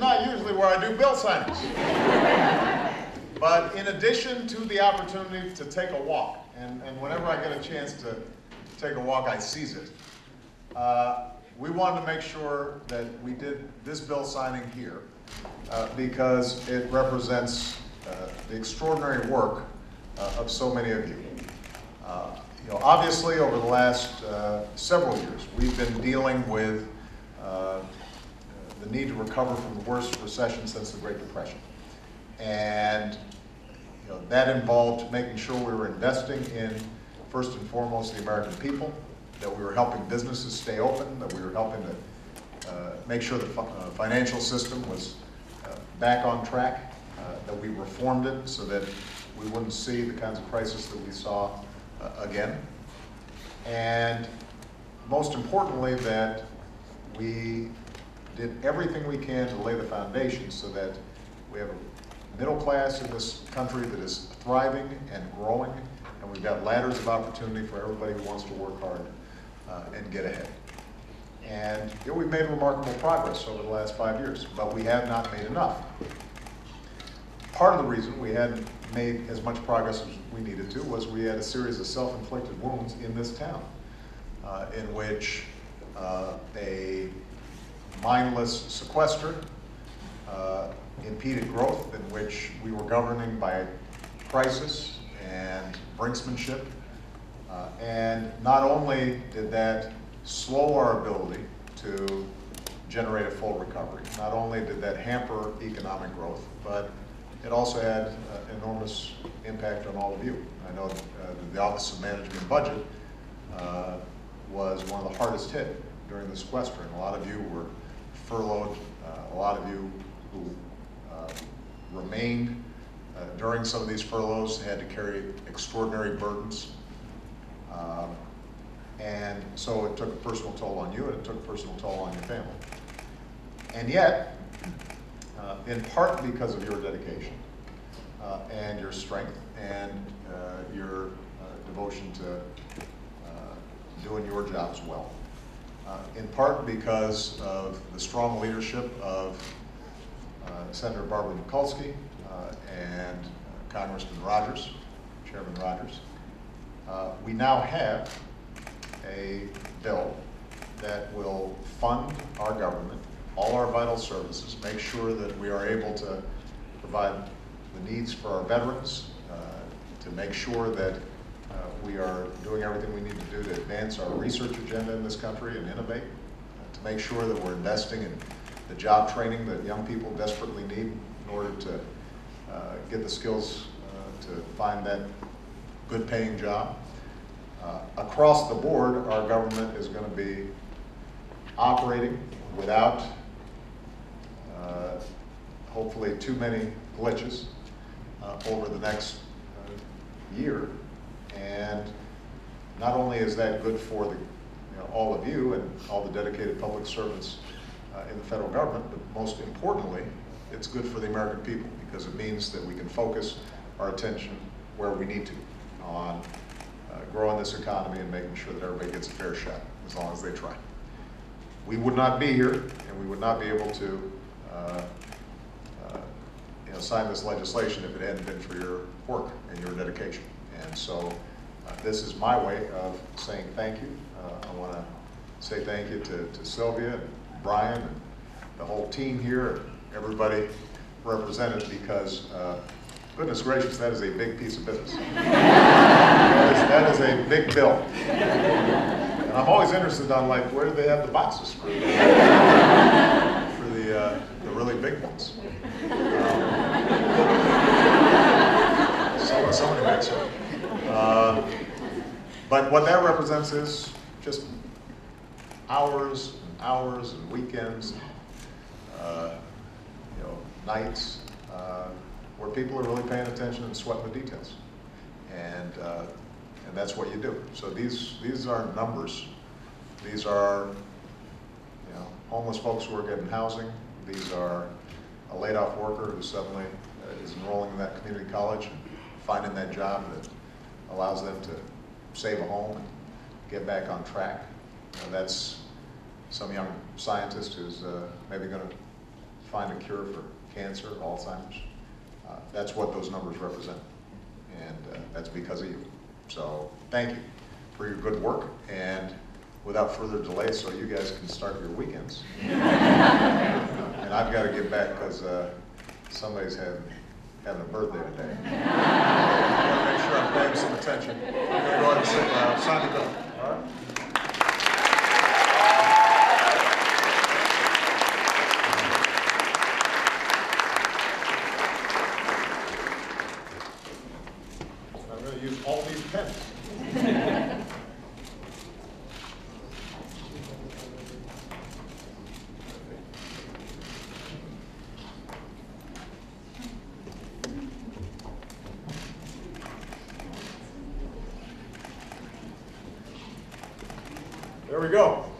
not usually where I do bill signings. But in addition to the opportunity to take a walk, and whenever I get a chance to take a walk, I seize it, we wanted to make sure that we did this bill signing here because it represents the extraordinary work of so many of you. Obviously, over the last several years, we've been dealing with the need to recover from the worst recession since the Great Depression. And that involved making sure we were investing in, first and foremost, the American people, that we were helping businesses stay open, that we were helping to make sure the financial system was back on track, that we reformed it so that we wouldn't see the kinds of crisis that we saw again. And most importantly, that we did everything we can to lay the foundation so that we have a middle class in this country that is thriving and growing, and we've got ladders of opportunity for everybody who wants to work hard and get ahead. And we've made remarkable progress over the last 5 years, but we have not made enough. Part of the reason we hadn't made as much progress as we needed to was we had a series of self-inflicted wounds in this town, in which a mindless sequester impeded growth, in which we were governing by crisis and brinksmanship. And not only did that slow our ability to generate a full recovery, not only did that hamper economic growth, but it also had enormous impact on all of you. I know the Office of Management and Budget was one of the hardest hit during the sequester, and a lot of you were furloughed, a lot of you who remained during some of these furloughs had to carry extraordinary burdens. And so it took a personal toll on you, and it took a personal toll on your family. And yet, in part because of your dedication and your strength and your devotion to doing your jobs well, in part because of the strong leadership of Senator Barbara Mikulski and Congressman Rogers, Chairman Rogers, we now have a bill that will fund our government, all our vital services, make sure that we are able to provide the needs for our veterans, to make sure that we are doing everything we need to do to advance our research agenda in this country and innovate, to make sure that we're investing in the job training that young people desperately need in order to get the skills to find that good paying job. Across the board, our government is going to be operating without hopefully too many glitches over the next year. And not only is that good for all of you and all the dedicated public servants in the federal government, but most importantly, it's good for the American people because it means that we can focus our attention where we need to on growing this economy and making sure that everybody gets a fair shot as long as they try. We would not be here and we would not be able to sign this legislation if it hadn't been for your work and your dedication. And so this is my way of saying thank you. I want to say thank you to Sylvia and Brian and the whole team here, everybody represented, because goodness gracious, that is a big piece of business. That is a big bill. And I'm always interested on where do they have the boxes for the really big ones. Somebody makes it. But what that represents is just hours and hours and weekends, nights, where people are really paying attention and sweating the details, and that's what you do. So these aren't numbers. These are homeless folks who are getting housing. These are a laid-off worker who suddenly is enrolling in that community college and finding that job that allows them to save a home and get back on track. That's some young scientist who's maybe going to find a cure for cancer, Alzheimer's. That's what those numbers represent, and that's because of you. So thank you for your good work, and without further delay, so you guys can start your weekends. And I've got to get back because somebody's having a birthday today. I want to make sure I'm paying some attention. I'm going to go ahead and sign it up. All right? I'm going to use all these pens. There we go.